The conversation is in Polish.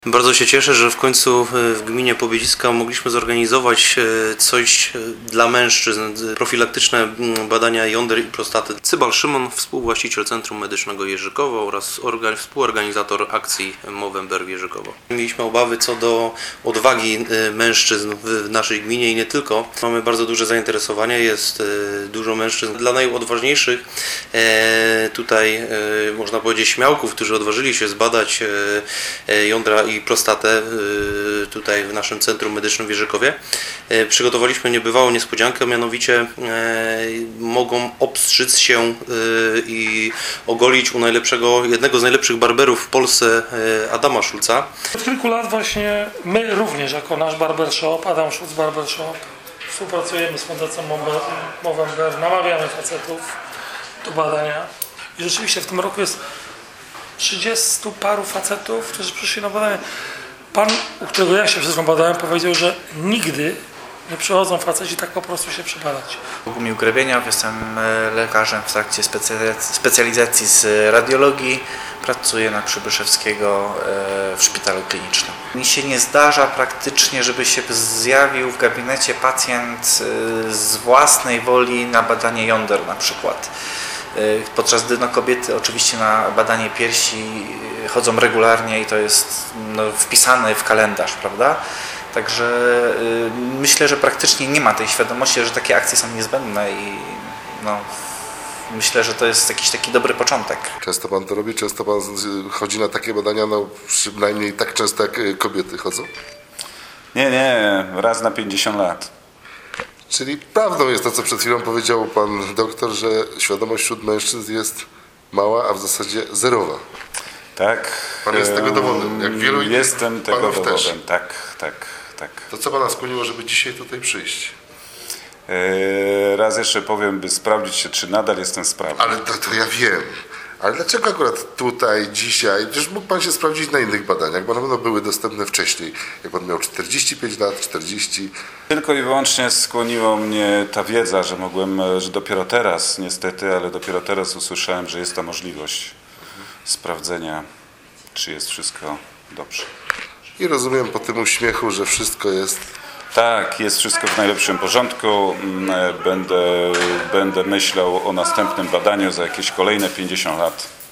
Bardzo się cieszę, że w końcu w gminie Pobiedziska mogliśmy zorganizować coś dla mężczyzn, profilaktyczne badania jąder i prostaty. Cybal Szymon, współwłaściciel Centrum Medycznego Jeżykowo oraz współorganizator akcji Movember w Jeżykowo. Mieliśmy obawy co do odwagi mężczyzn w naszej gminie i nie tylko. Mamy bardzo duże zainteresowanie, jest dużo mężczyzn. Dla najodważniejszych tutaj można powiedzieć śmiałków, którzy odważyli się zbadać jądra i prostatę tutaj w naszym Centrum Medycznym w Jeżykowie. Przygotowaliśmy niebywałą niespodziankę, mianowicie mogą obstrzyc się i ogolić u jednego z najlepszych barberów w Polsce, Adama Szulca. Od kilku lat właśnie my również jako nasz barbershop, Adam Schulz Barbershop, współpracujemy z Fundacją Movember, namawiamy facetów do badania i rzeczywiście w tym roku jest 30 paru facetów, którzy przyszli na badanie. Pan, u którego ja się przed chwilą badałem, powiedział, że nigdy nie przychodzą faceci tak po prostu się przebadać. Bogumił Grebieniów, jestem lekarzem w trakcie specjalizacji z radiologii. Pracuję na Przybyszewskiego w szpitalu klinicznym. Mi się nie zdarza praktycznie, żeby się zjawił w gabinecie pacjent z własnej woli na badanie jąder na przykład. Podczas gdy kobiety oczywiście na badanie piersi chodzą regularnie i to jest wpisane w kalendarz, prawda? Także myślę, że praktycznie nie ma tej świadomości, że takie akcje są niezbędne i myślę, że to jest jakiś taki dobry początek. Często Pan to robi? Często Pan chodzi na takie badania, przynajmniej tak często jak kobiety chodzą? Nie, raz na 50 lat. Czyli prawdą jest to, co przed chwilą powiedział Pan doktor, że świadomość wśród mężczyzn jest mała, a w zasadzie zerowa. Tak. Pan jest tego dowodem, jak wielu innych Jestem tego panów dowodem, też. tak. To co Pana skłoniło, żeby dzisiaj tutaj przyjść? Raz jeszcze powiem, by sprawdzić się, czy nadal jestem sprawny. Ale to ja wiem. Ale dlaczego akurat tutaj, dzisiaj? Przecież mógł Pan się sprawdzić na innych badaniach, bo na pewno były dostępne wcześniej. Jak Pan miał 45 lat, 40. Tylko i wyłącznie skłoniła mnie ta wiedza, że dopiero teraz, niestety, ale dopiero teraz usłyszałem, że jest ta możliwość sprawdzenia, czy jest wszystko dobrze. I rozumiem po tym uśmiechu, że wszystko jest... Tak, jest wszystko w najlepszym porządku. Będę myślał o następnym badaniu za jakieś kolejne 50 lat.